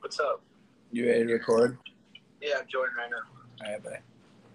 What's up? You ready to record? Yeah, I'm joining right now. All right, bye.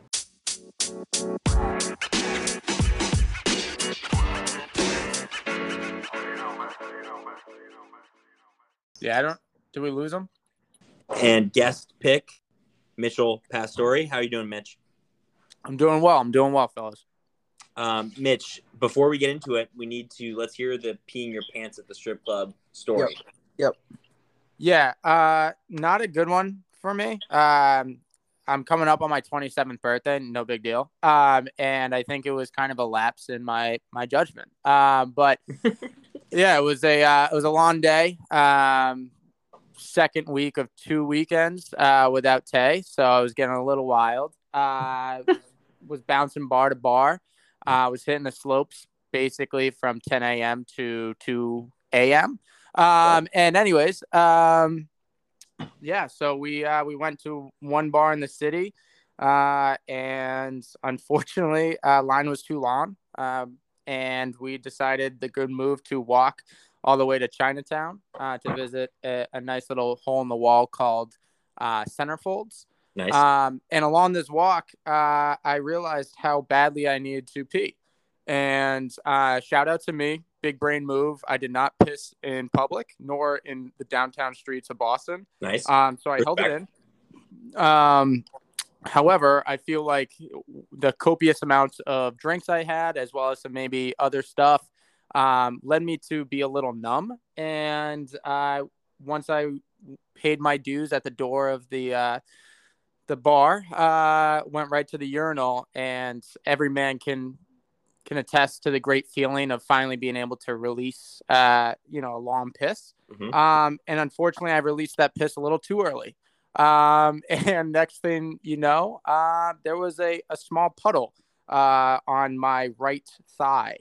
Yeah, did we lose him? And guest pick, Mitchell Pastore. How are you doing, Mitch? I'm doing well, fellas. Mitch, before we get into it, let's hear the peeing your pants at the strip club story. Yep. Yeah, not a good one for me. I'm coming up on my 27th birthday, no big deal. And I think it was kind of a lapse in my judgment. But yeah, it was a long day. Second week of 2 weekends without Tay, so I was getting a little wild. Was bouncing bar to bar. Was hitting the slopes basically from 10 a.m. to 2 a.m. And anyways, yeah, so we went to one bar in the city, and unfortunately, line was too long, and we decided the good move to walk all the way to Chinatown to visit a nice little hole in the wall called Centerfolds. Nice. And along this walk, I realized how badly I needed to pee. And shout out to me, big brain move. I did not piss in public, nor in the downtown streets of Boston. Nice. So I held it in. However, I feel like the copious amounts of drinks I had, as well as some maybe other stuff, led me to be a little numb. And once I paid my dues at the door of the bar, went right to the urinal, and every man can attest to the great feeling of finally being able to release, a long piss. Mm-hmm. And unfortunately, I released that piss a little too early. And next thing you know, there was a small puddle on my right thigh.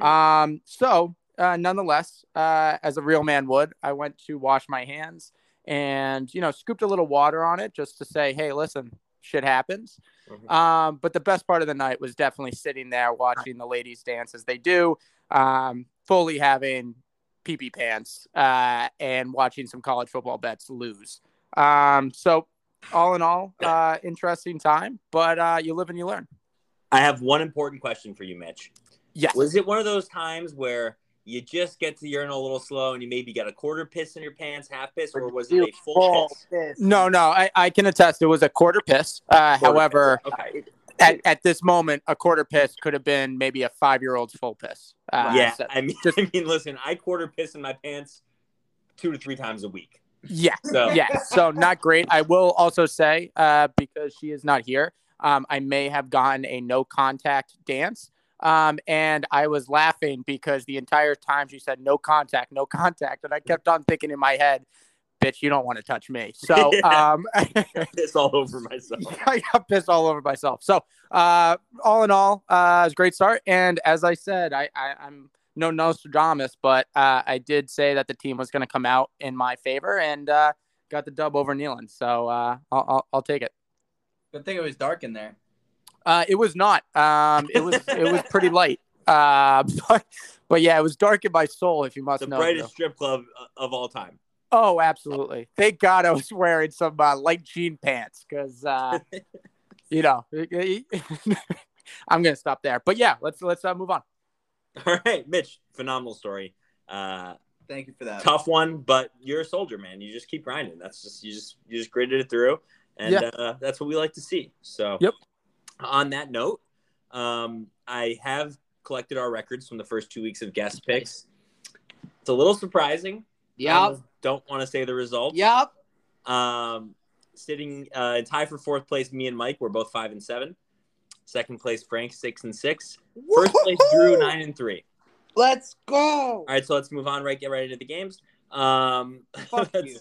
So nonetheless, as a real man would, I went to wash my hands and, scooped a little water on it just to say, hey, listen, shit happens. Mm-hmm. But the best part of the night was definitely sitting there watching the ladies dance as they do, fully having pee-pee pants, and watching some college football bets lose. So all in all, interesting time, but you live and you learn. I have one important question for you, Mitch. Yes. Was it one of those times where you just get to the urinal a little slow and you maybe got a quarter piss in your pants, half piss, or was it a full piss? No, I can attest it was a quarter piss. However, okay. At this moment, a quarter piss could have been maybe a 5-year-old's full piss. Yeah, so I mean, listen, I quarter piss in my pants 2 to 3 times a week. Yeah, so not great. I will also say, because she is not here, I may have gotten a no contact dance. And I was laughing because the entire time she said no contact. And I kept on thinking in my head, bitch, you don't want to touch me. So piss all over myself. I got pissed all over myself. So all in all, it was a great start. And as I said, I'm no Nostradamus, but I did say that the team was going to come out in my favor, and got the dub over Neyland. So I'll take it. Good thing it was dark in there. It was not. It was pretty light. But yeah, it was dark in my soul, if you must know. The brightest strip club of all time. Oh, absolutely. Thank God I was wearing some light jean pants because, I'm going to stop there. But yeah, let's move on. All right, Mitch, phenomenal story. Thank you for that. Tough one, but you're a soldier, man. You just keep grinding. That's just you just gritted it through, and that's what we like to see. So, yep. On that note, I have collected our records from the first 2 weeks of guest picks. It's a little surprising. Yep. Don't want to say the results. Yep. Sitting in tie for 4th place, me and Mike, we're both 5-7. Second place, Frank, 6-6. First place, Drew, 9-3. Let's go. All right, so let's move on. Right, get right into the games. Fuck you.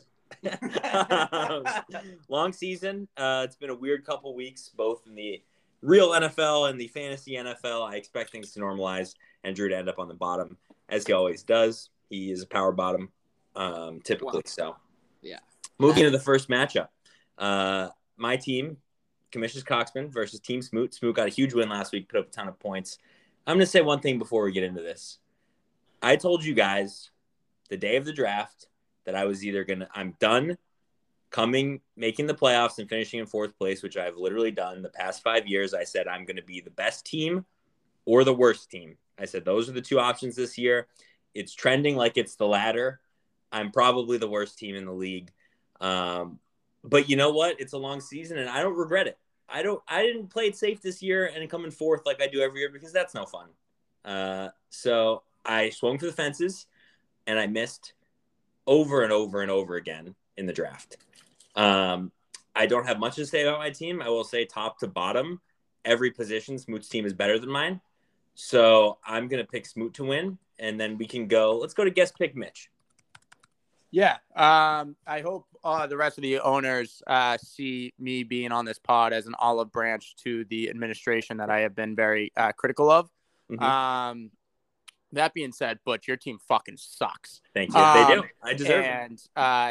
Long season. It's been a weird couple weeks, both in the real NFL and the fantasy NFL. I expect things to normalize and Drew to end up on the bottom, as he always does. He is a power bottom, typically. Wow. So, yeah. Moving to the first matchup. My team, Commissions Coxman versus Team Smoot. Smoot got a huge win last week, put up a ton of points. I'm going to say one thing before we get into this. I told you guys the day of the draft that I was either I'm done making the playoffs and finishing in fourth place, which I've literally done the past 5 years. I said I'm going to be the best team or the worst team. I said those are the two options this year. It's trending like it's the latter. I'm probably the worst team in the league. But you know what? It's a long season, and I don't regret it. I didn't play it safe this year and come in fourth like I do every year because that's no fun. So I swung for the fences, and I missed over and over and over again in the draft. I don't have much to say about my team. I will say top to bottom, every position, Smoot's team is better than mine. So I'm going to pick Smoot to win, and then let's go to guest pick Mitch. Yeah. I hope the rest of the owners see me being on this pod as an olive branch to the administration that I have been very critical of. Mm-hmm. That being said, Butch, your team fucking sucks. Thank you. They do. I deserve it.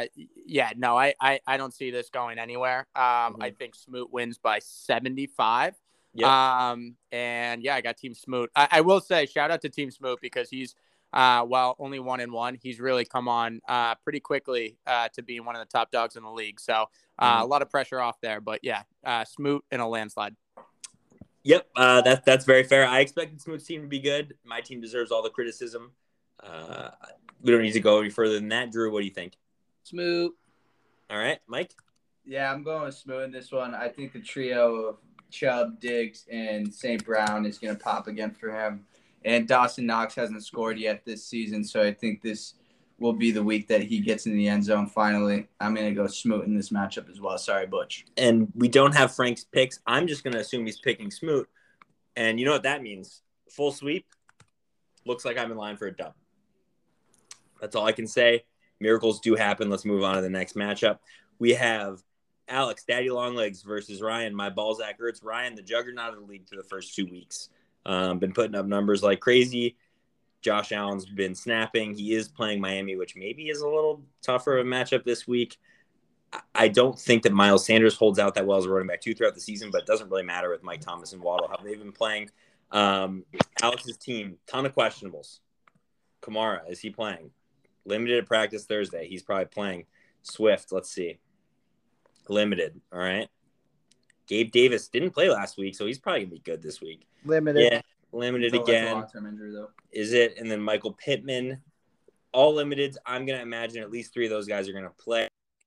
I don't see this going anywhere. I think Smoot wins by 75. Yep. And yeah, I got Team Smoot. I will say shout out to Team Smoot because he's only 1-1. He's really come on pretty quickly to being one of the top dogs in the league. So a lot of pressure off there. But yeah, Smoot in a landslide. Yep, that's very fair. I expected Smoot's team to be good. My team deserves all the criticism. We don't need to go any further than that. Drew, what do you think? Smoot. All right, Mike? Yeah, I'm going with Smoot in this one. I think the trio of Chubb, Diggs, and St. Brown is going to pop again for him. And Dawson Knox hasn't scored yet this season, so I think this will be the week that he gets in the end zone finally. I'm going to go Smoot in this matchup as well. Sorry, Butch. And we don't have Frank's picks. I'm just going to assume he's picking Smoot. And you know what that means? Full sweep. Looks like I'm in line for a dub. That's all I can say. Miracles do happen. Let's move on to the next matchup. We have Alex, Daddy Longlegs versus Ryan, my Balzac Ertz. Ryan, the juggernaut of the league for the first 2 weeks. Been putting up numbers like crazy. Josh Allen's been snapping. He is playing Miami, which maybe is a little tougher of a matchup this week. I don't think that Miles Sanders holds out that well as a running back 2 throughout the season, but it doesn't really matter with Mike Thomas and Waddle, how they've been playing. Alex's team, ton of questionables. Kamara, is he playing? Limited at practice Thursday. He's probably playing. Swift, let's see. Limited, all right. Gabe Davis didn't play last week, so he's probably going to be good this week. Limited. Yeah, limited again. Long-term injury, though. Is it? And then Michael Pittman, all limited. I'm going to imagine at least 3 of those guys are going to play.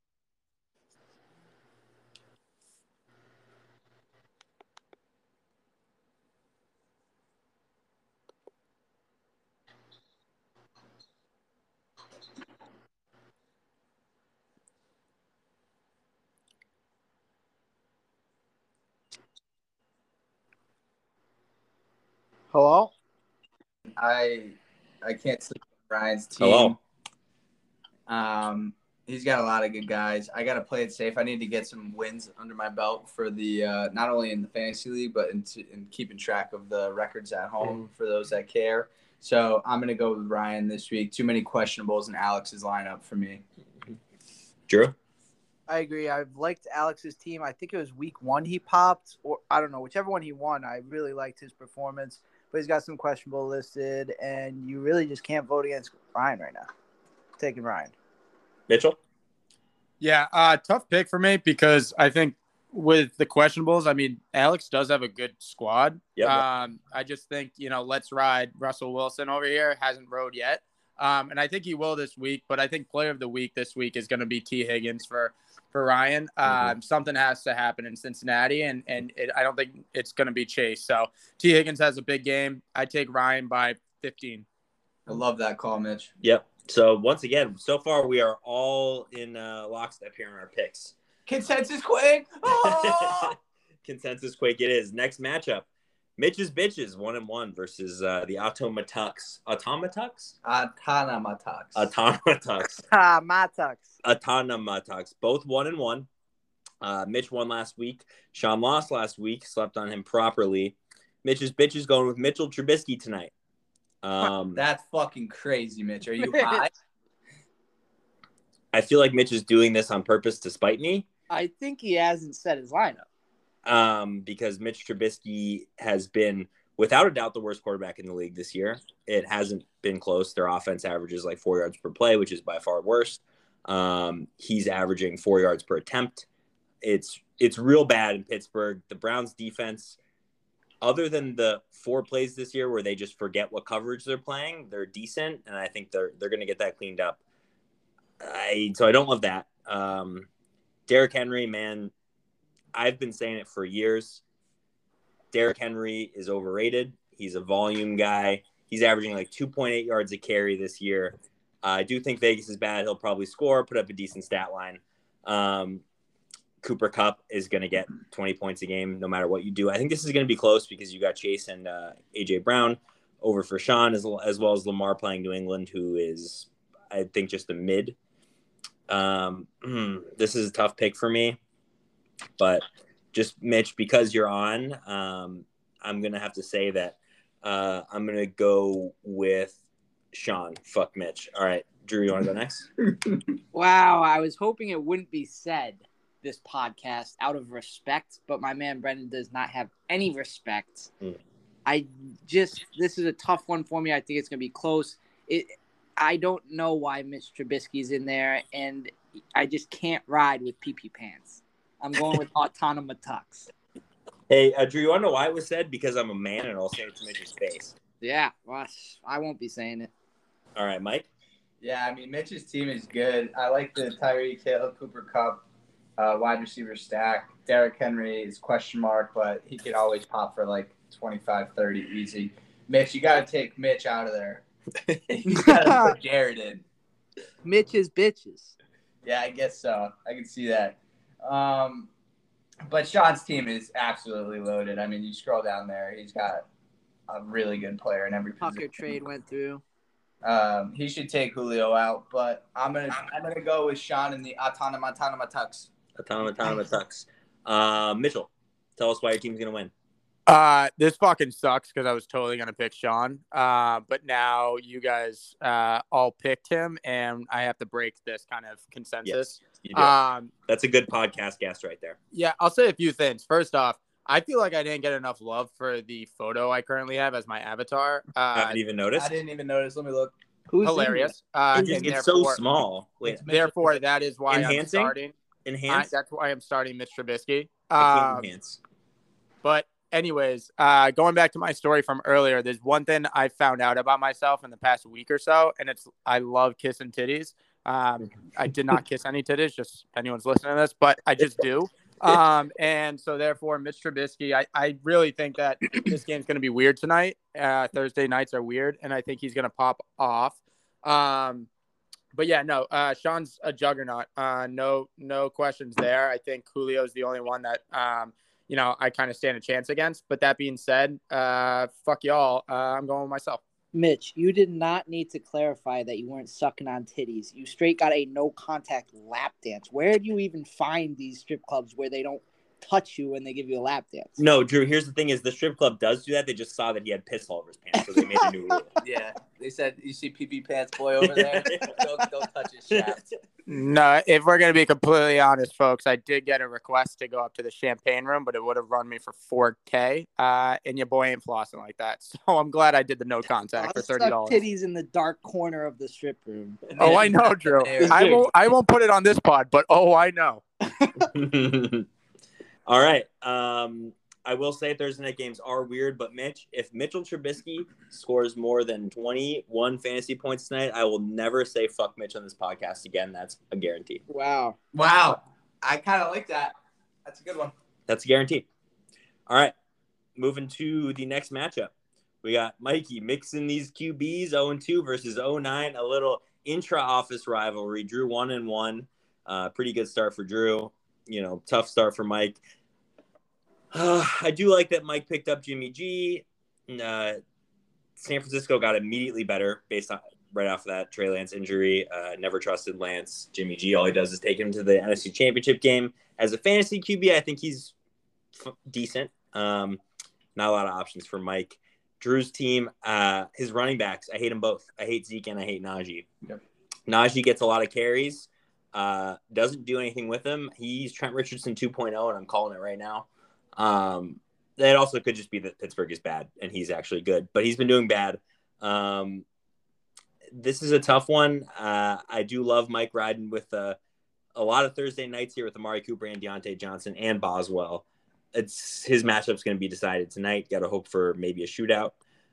Hello? I can't sleep with Ryan's team. Hello. He's got a lot of good guys. I got to play it safe. I need to get some wins under my belt for the not only in the fantasy league, but in keeping track of the records at home for those that care. So I'm going to go with Ryan this week. Too many questionables in Alex's lineup for me. Drew? I agree. I've liked Alex's team. I think it was week 1 he popped, or I don't know, whichever one he won. I really liked his performance, but he's got some questionable listed, and you really just can't vote against Ryan right now. Taking Ryan. Mitchell? Yeah, tough pick for me because I think with the questionables, I mean, Alex does have a good squad. Yep. I just think, let's ride Russell Wilson over here. Hasn't rode yet. And I think he will this week, but I think player of the week this week is going to be T. Higgins for Ryan. Something has to happen in Cincinnati, and I don't think it's going to be Chase. So T. Higgins has a big game. I take Ryan by 15. I love that call, Mitch. Yep. So once again, so far we are all in lockstep here in our picks. Consensus Quake. Oh! Consensus Quake it is. Next matchup. Mitch's Bitches 1-1 versus the Automatucks. Automatucks? Autonomatucks. Matux. Autonomatucks. Both 1-1. Mitch won last week. Sean lost last week. Slept on him properly. Mitch's Bitches going with Mitchell Trubisky tonight. That's fucking crazy, Mitch. Are you high? I feel like Mitch is doing this on purpose to spite me. I think he hasn't set his lineup. Because Mitch Trubisky has been, without a doubt, the worst quarterback in the league this year. It hasn't been close. Their offense averages like 4 yards per play, which is by far worst. He's averaging 4 yards per attempt. It's real bad in Pittsburgh. The Browns defense, other than the 4 plays this year where they just forget what coverage they're playing, they're decent, and I think they're going to get that cleaned up. So I don't love that. Derrick Henry, man, I've been saying it for years. Derrick Henry is overrated. He's a volume guy. He's averaging like 2.8 yards a carry this year. I do think Vegas is bad. He'll probably score, put up a decent stat line. Cooper Kupp is going to get 20 points a game no matter what you do. I think this is going to be close because you got Chase and A.J. Brown over for Sean, as well as Lamar playing New England, who is, I think, just a mid. This is a tough pick for me. But just, Mitch, because you're on, I'm going to have to say that I'm going to go with Sean. Fuck Mitch. All right. Drew, you want to go next? Wow, I was hoping it wouldn't be said this podcast out of respect, but my man Brendan does not have any respect. This is a tough one for me. I think it's going to be close. I don't know why Mitch Trubisky's in there, and I just can't ride with PP Pants. I'm going with Autonomous Tux. Hey, Drew, you want to know why it was said? Because I'm a man, and I'll say it to Mitch's face. Yeah, well, I won't be saying it. All right, Mike? Yeah, I mean, Mitch's team is good. I like the Tyreek Hill, Cooper Kupp, wide receiver stack. Derrick Henry is question mark, but he could always pop for like 25, 30 easy. Mitch, you got to take Mitch out of there. You got to put Jared in. Mitch's bitches. Yeah, I guess so. I can see that. But Sean's team is absolutely loaded. I mean, you scroll down there, he's got a really good player in every position. Tucker trade went through. He should take Julio out, but I'm gonna go with Sean in the Autonomous Tux. Autonomous Tux. Mitchell, tell us why your team's gonna win. This fucking sucks because I was totally gonna pick Sean. But now you guys all picked him, and I have to break this kind of consensus. Yes, you do. That's a good podcast guest right there. Yeah, I'll say a few things. First off, I feel like I didn't get enough love for the photo I currently have as my avatar. I haven't even noticed. I didn't even notice. Let me look. Who's Hilarious. It's so small. Wait, Therefore, that is why Enhancing? I'm starting. enhance? That's why I'm starting Mitch Trubisky. I can't enhance. But anyways, going back to my story from earlier, there's one thing I found out about myself in the past week or so, and it's I love kissing titties. I did not kiss any titties, just if anyone's listening to this, but I just do. And so therefore, Mitch Trubisky, I really think that this game's going to be weird tonight. Thursday nights are weird, and I think he's going to pop off. But yeah, no, Sean's a juggernaut. No questions there. I think Julio's the only one that, I kind of stand a chance against. But that being said, fuck y'all. I'm going with myself. Mitch, you did not need to clarify that you weren't sucking on titties. You straight got a no-contact lap dance. Where do you even find these strip clubs where they don't touch you when they give you a lap dance? No, Drew, here's the thing is the strip club does do that. They just saw that he had piss all over his pants, so they made a new rule. Yeah. They said, you see PP Pants boy over there? don't touch his shaft. No, if we're going to be completely honest, folks, I did get a request to go up to the champagne room, but it would have run me for $4K, and your boy ain't flossing like that. So I'm glad I did the no contact for $30. Suck titties in the dark corner of the strip room. Oh, I know, Drew. I won't put it on this pod, but I know. All right. I will say Thursday night games are weird, but Mitch, if Mitchell Trubisky scores more than 21 fantasy points tonight, I will never say fuck Mitch on this podcast again. That's a guarantee. Wow. I kind of like that. That's a good one. That's a guarantee. All right. Moving to the next matchup. We got Mikey mixing these QBs 0-2 versus 0-9, a little intra-office rivalry. Drew 1-1. Pretty good start for Drew. Tough start for Mike. I do like that Mike picked up Jimmy G. San Francisco got immediately better based on right off of that Trey Lance injury. Never trusted Lance. Jimmy G, all he does is take him to the NFC Championship game. As a fantasy QB, I think he's decent. Not a lot of options for Mike. Drew's team, his running backs, I hate them both. I hate Zeke and I hate Najee. Yep. Najee gets a lot of carries. Doesn't do anything with him. He's Trent Richardson 2.0, and I'm calling it right now. That also could just be that Pittsburgh is bad and he's actually good, but he's been doing bad. This is a tough one. I do love Mike riding with a lot of Thursday nights here with Amari Cooper and Deontay Johnson and Boswell. His matchup's going to be decided tonight. Got to hope for maybe a shootout.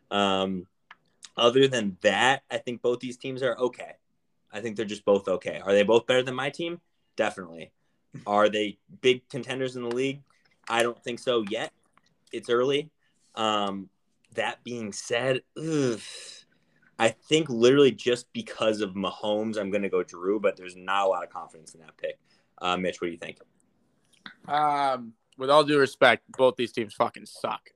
Other than that, I think both these teams are okay. I think they're just both okay. Are they both better than my team? Definitely. Are they big contenders in the league? I don't think so yet. It's early. That being said, I think literally just because of Mahomes, I'm going to go Drew, but there's not a lot of confidence in that pick. Mitch, what do you think? With all due respect, both these teams fucking suck.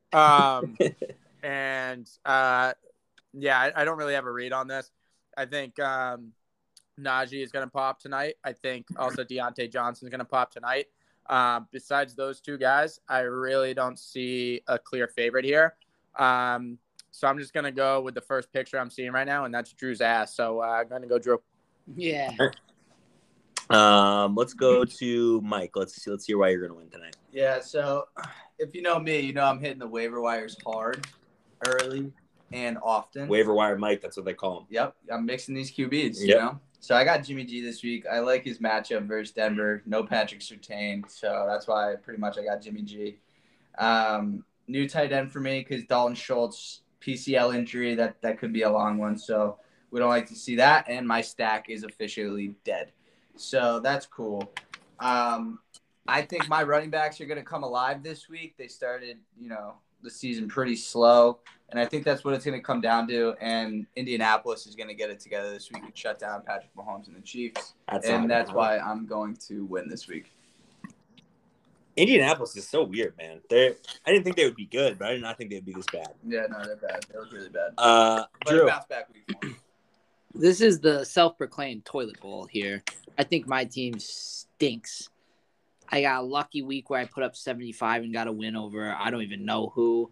And yeah, I don't really have a read on this. I think Najee is going to pop tonight. I think also Deontay Johnson is going to pop tonight. Besides those two guys, I really don't see a clear favorite here. So I'm just going to go with the first picture I'm seeing right now, and that's Drew's ass. So I'm going to go Drew. Yeah. Let's go to Mike. Let's hear why you're going to win tonight. Yeah, so if you know me, you know I'm hitting the waiver wires hard, early, and often. Waiver wire Mike, that's what they call him. Yep, I'm mixing these QBs, you Yep. know? So I got Jimmy G this week. I like his matchup versus Denver. No Patrick Surtain, so that's why pretty much I got Jimmy G. New tight end for me because Dalton Schultz, PCL injury, that could be a long one, so we don't like to see that, and my stack is officially dead. So that's cool. I think my running backs are going to come alive this week. They started, the season pretty slow, and I think that's what it's going to come down to. And Indianapolis is going to get it together this week and shut down Patrick Mahomes and the Chiefs. That's why I'm going to win this week. Indianapolis is so weird, man. I didn't think they would be good, but I did not think they would be this bad. Yeah, no, they're bad. They look really bad. Drew. But bounce back week 1. This is the self-proclaimed toilet bowl here. I think my team stinks. I got a lucky week where I put up 75 and got a win over I don't even know who.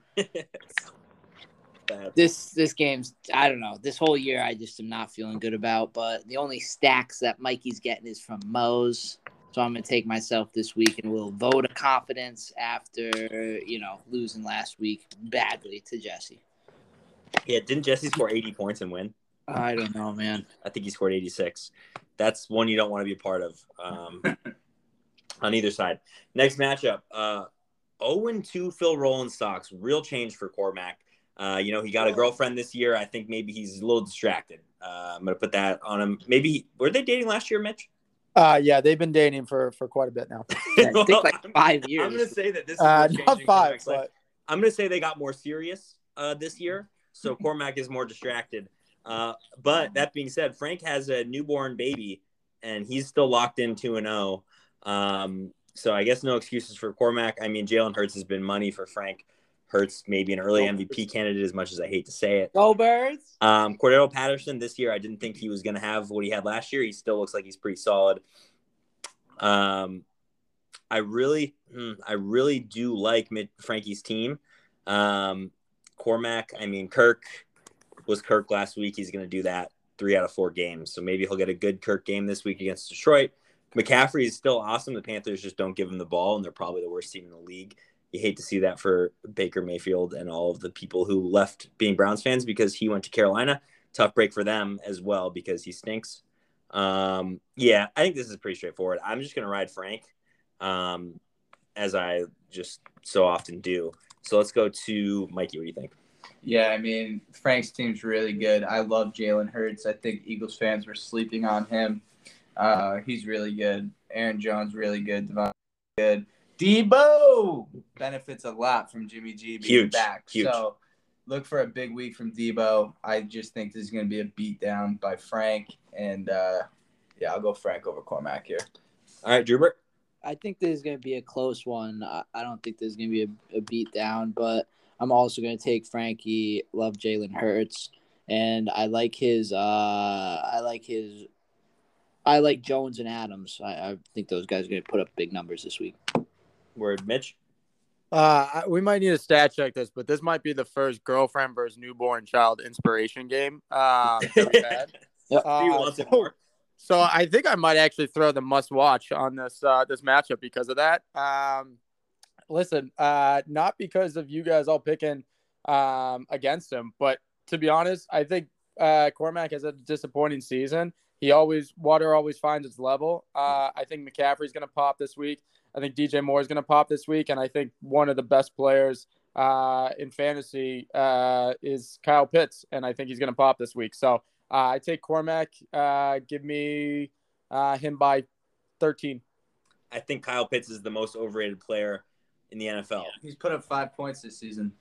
This game's, I don't know. This whole year I just am not feeling good about. But the only stacks that Mikey's getting is from Moe's. So I'm going to take myself this week and we'll vote of confidence after, losing last week badly to Jesse. Yeah, didn't Jesse score 80 points and win? I don't know, man. I think he scored 86. That's one you don't want to be a part of on either side. Next matchup, 0-2 Phil Rollenstocks. Real change for Cormac. He got a girlfriend this year. I think maybe he's a little distracted. I'm going to put that on him. Maybe were they dating last year, Mitch? Yeah, they've been dating for quite a bit now. I think like 5 years. I'm going to say that this is not 5, but I'm going to say they got more serious this year. So Cormac is more distracted. But that being said, Frank has a newborn baby, and he's still locked in 2-0. So I guess no excuses for Cormac. I mean, Jalen Hurts has been money for Frank. Hurts maybe an early MVP candidate, as much as I hate to say it. Go Birds! Cordero Patterson this year, I didn't think he was going to have what he had last year. He still looks like he's pretty solid. I really do like Frankie's team. Cormac, Kirk was Kirk last week. He's going to do that 3 out of 4 games. So maybe he'll get a good Kirk game this week against Detroit. McCaffrey is still awesome. The Panthers just don't give him the ball, and they're probably the worst team in the league. You hate to see that for Baker Mayfield and all of the people who left being Browns fans because he went to Carolina. Tough break for them as well because he stinks. I think this is pretty straightforward. I'm just going to ride Frank as I just so often do. So let's go to Mikey. What do you think? Yeah, Frank's team's really good. I love Jalen Hurts. I think Eagles fans were sleeping on him. He's really good. Aaron Jones, really good. Devon, good. Debo benefits a lot from Jimmy G being back. Huge. So look for a big week from Debo. I just think this is going to be a beatdown by Frank. And, I'll go Frank over Cormac here. All right, Drubert. I think this is going to be a close one. I don't think there's going to be a beatdown, but I'm also going to take Frankie. Love Jalen Hurts, and I like Jones and Adams. I think those guys are going to put up big numbers this week. Word, Mitch. We might need a stat check this, but this might be the first girlfriend versus newborn child inspiration game. So I think I might actually throw the must watch on this matchup because of that. Listen, not because of you guys all picking against him, but to be honest, I think Cormac has a disappointing season. Water always finds its level. I think McCaffrey's going to pop this week. I think DJ Moore is going to pop this week, and I think one of the best players in fantasy is Kyle Pitts, and I think he's going to pop this week. So I take Cormac. Give me him by 13. I think Kyle Pitts is the most overrated player in the NFL. He's put up 5 points this season.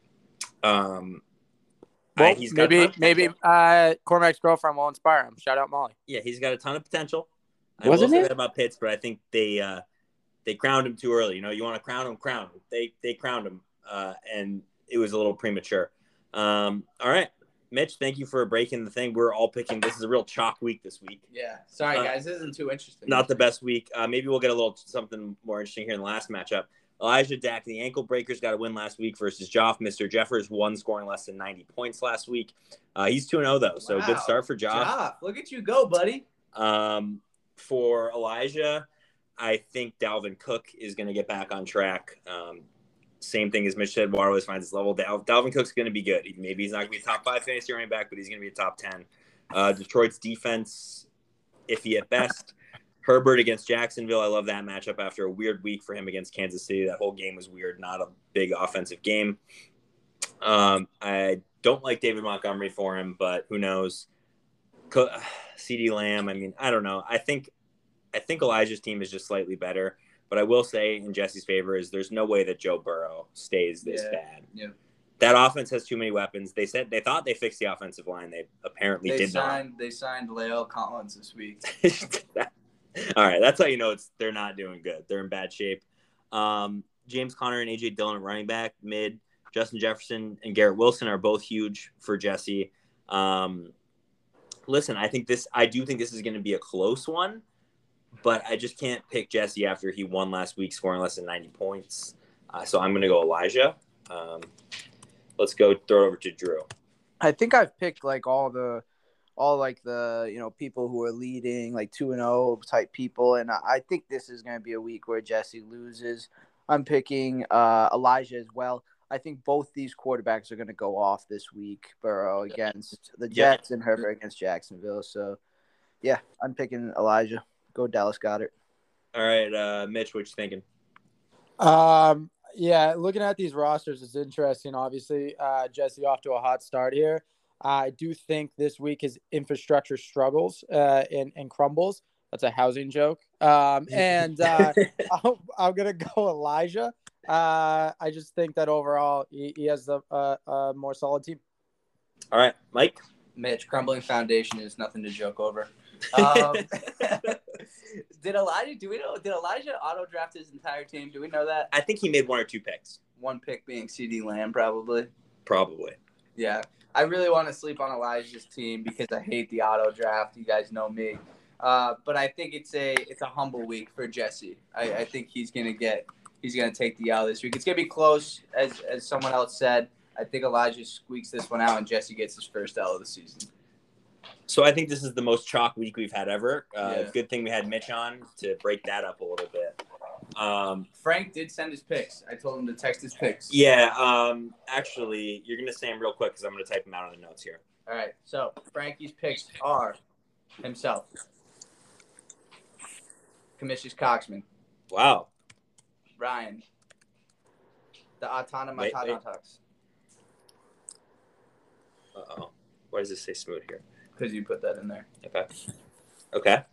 Well, He's got maybe Cormac's girlfriend will inspire him. Shout out Molly. Yeah, he's got a ton of potential. I Wasn't will say it? that about Pitts, but I think they crowned him too early. You know, you want to crown him. They crowned him, and it was a little premature. All right, Mitch, thank you for breaking the thing. We're all picking. This is a real chalk week this week. Yeah. Sorry, guys. This isn't too interesting. Not the best week. Maybe we'll get a little something more interesting here in the last matchup. Elijah Dak, the ankle breakers, got a win last week versus Joff. Mr. Jeffers won, scoring less than 90 points last week. He's 2-0, though, so Wow. good start for Joff. Joff, look at you go, buddy. For Elijah, I think Dalvin Cook is going to get back on track. Same thing as Mitch said, Water always finds his level. Dalvin Cook's going to be good. Maybe he's not going to be a top 5 fantasy running back, but he's going to be a top 10. Detroit's defense, iffy at best. Herbert against Jacksonville. I love that matchup after a weird week for him against Kansas City. That whole game was weird, not a big offensive game. I don't like David Montgomery for him, but who knows? CeeDee Lamb, I mean, I don't know. I think Elijah's team is just slightly better, but I will say in Jesse's favor is there's no way that Joe Burrow stays this bad. Yeah. That offense has too many weapons. They thought they fixed the offensive line. They apparently did not. They signed La'el Collins this week. All right, that's how you know they're not doing good. They're in bad shape. James Conner and A.J. Dillon at running back, mid. Justin Jefferson and Garrett Wilson are both huge for Jesse. Listen, I do think this is going to be a close one, but I just can't pick Jesse after he won last week, scoring less than 90 points. So I'm going to go Elijah. Let's go throw it over to Drew. I think I've picked like all the people who are leading like 2-0 type people, and I think this is going to be a week where Jesse loses. I'm picking Elijah as well. I think both these quarterbacks are going to go off this week. Burrow against the Jets and Herbert against Jacksonville. So, yeah, I'm picking Elijah. Go Dallas Goedert. All right, Mitch, what you thinking? Yeah, looking at these rosters is interesting. Obviously, Jesse off to a hot start here. I do think this week his infrastructure struggles and crumbles. That's a housing joke. I'm going to go Elijah. I just think that overall he has a more solid team. All right, Mike. Mitch, crumbling foundation is nothing to joke over. Did Elijah auto draft his entire team? Do we know that? I think he made 1 or 2 picks. One pick being CeeDee Lamb, probably. Probably. Yeah. I really want to sleep on Elijah's team because I hate the auto draft. You guys know me. But I think it's a humble week for Jesse. I think he's gonna take the L this week. It's gonna be close, as someone else said. I think Elijah squeaks this one out and Jesse gets his first L of the season. So I think this is the most chalk week we've had ever. Yeah. Good thing we had Mitch on to break that up a little bit. Frank did send his picks. I told him to text his picks. Yeah. Actually, you're gonna say them real quick because I'm gonna type them out on the notes here. All right. So Frankie's picks are himself, Commissioners Coxman, Wow. Ryan, the Atana Wait. Matanataks. Uh-oh. Why does this say smooth here? Because you put that in there. Okay.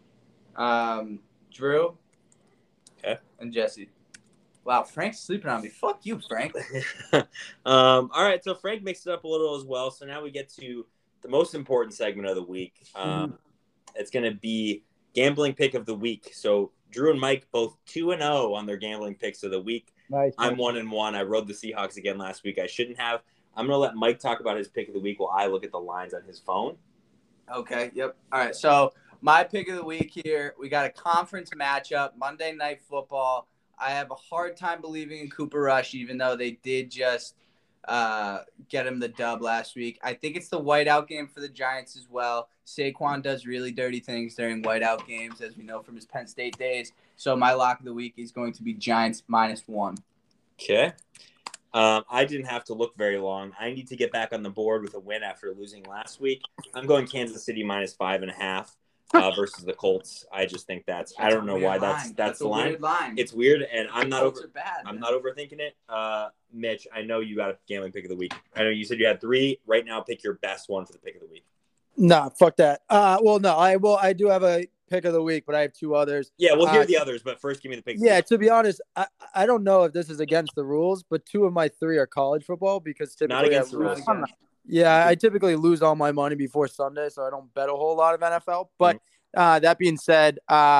Drew. Okay. And Jesse. Wow, Frank's sleeping on me. Fuck you, Frank. All right, so Frank mixed it up a little as well. So now we get to the most important segment of the week. It's going to be gambling pick of the week. So Drew and Mike both 2-0 on their gambling picks of the week. Nice. I'm 1-1. I rode the Seahawks again last week. I shouldn't have. I'm going to let Mike talk about his pick of the week while I look at the lines on his phone. Okay, yep. All right, so my pick of the week here, we got a conference matchup, Monday Night Football. I have a hard time believing in Cooper Rush, even though they did just get him the dub last week. I think it's the whiteout game for the Giants as well. Saquon does really dirty things during whiteout games, as we know from his Penn State days. So my lock of the week is going to be Giants -1. Okay. I didn't have to look very long. I need to get back on the board with a win after losing last week. I'm going Kansas City -5.5 versus the Colts. I just think I don't know why that's the line. Weird line. It's weird, and I'm not I'm not overthinking it. Mitch, I know you got a gambling pick of the week. I know you said you had 3. Right now, pick your best one for the pick of the week. Nah, fuck that. Well, no, I do have a pick of the week, but I have 2 others. Yeah, we'll hear the others, but first give me the pick. Yeah, to be honest, I don't know if this is against the rules, but 2 of my 3 are college football because typically Not against the rules. Yeah, I typically lose all my money before Sunday, so I don't bet a whole lot of NFL. But that being said,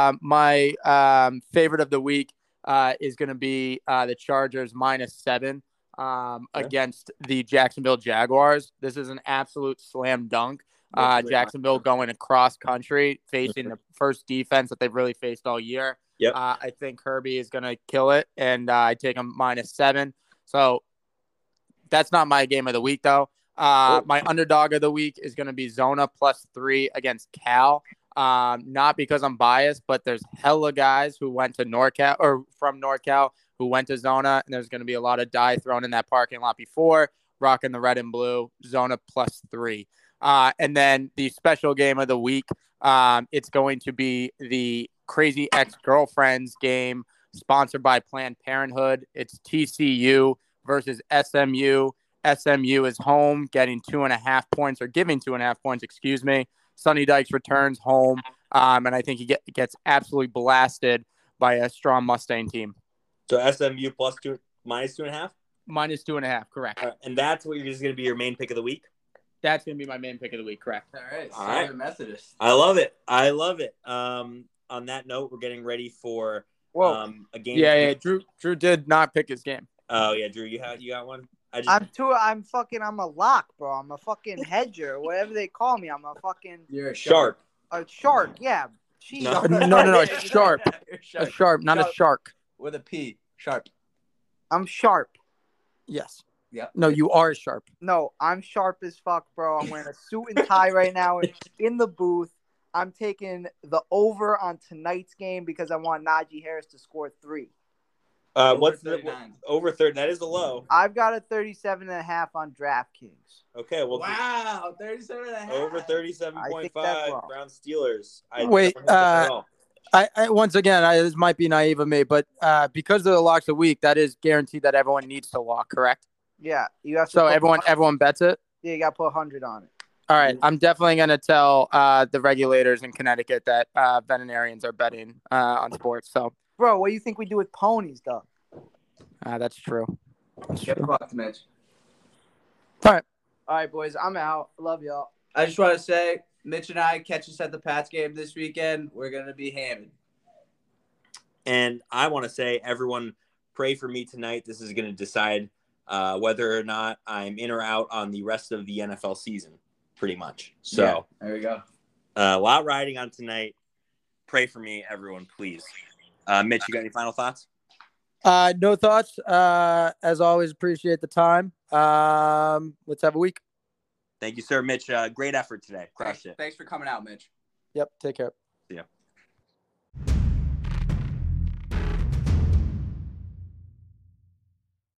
my favorite of the week is going to be the Chargers -7 against the Jacksonville Jaguars. This is an absolute slam dunk. Jacksonville going across country, facing the first defense that they've really faced all year. Yep. I think Herbie is going to kill it, and I take him -7. So that's not my game of the week, though. My underdog of the week is going to be Zona +3 against Cal. Not because I'm biased, but there's hella guys who went to NorCal or from NorCal who went to Zona, and there's going to be a lot of dye thrown in that parking lot before, rocking the red and blue. Zona +3. And then the special game of the week, it's going to be the Crazy Ex-Girlfriends game sponsored by Planned Parenthood. It's TCU versus SMU. SMU is home, getting 2.5 points or giving 2.5 points, excuse me. Sonny Dykes returns home, and I think he gets absolutely blasted by a strong Mustang team. So SMU +2, -2.5? -2.5, correct. And that's what is going to be your main pick of the week? That's going to be my main pick of the week, correct. All right. All right. Southern Methodist. I love it. On that note, we're getting ready for a game. Yeah. Drew did not pick his game. Oh yeah, Drew, you got one. I'm a lock, bro. I'm a fucking hedger, whatever they call me. I'm a fucking You're a shark. A shark. Yeah. Jeez. No, sharp. You're A sharp, not a shark. with a P. Sharp. I'm sharp. Yes. Yeah. No, you are sharp. No, I'm sharp as fuck, bro. I'm wearing a suit and tie right now in the booth. I'm taking the over on tonight's game because I want Najee Harris to score 3. What's 39. Over 30? That is a low. I've got a 37.5 on DraftKings. Okay, well, Wow, 37.5. over 37.5. Browns Steelers. Wait, I once again, this might be naive of me, but because of the locks of the week, that is guaranteed that everyone needs to lock, correct? Yeah, you have to. So everyone bets it. Yeah, you got to put 100 on it. All right, I'm definitely going to tell the regulators in Connecticut that veterinarians are betting on sports. So, bro, what do you think we do with ponies, though? that's true. Get fucked, Mitch. All right, boys, I'm out. Love y'all. I just want to say, Mitch and I catch us at the Pats game this weekend. We're going to be hammered. And I want to say, everyone, pray for me tonight. This is going to decide whether or not I'm in or out on the rest of the NFL season, pretty much. So yeah, there we go. A lot riding on tonight. Pray for me, everyone, please. Mitch, you got any final thoughts? No thoughts. As always, appreciate the time. Let's have a week. Thank you, sir. Mitch, great effort today. Crushed it. Thanks for coming out, Mitch. Yep. Take care. See ya.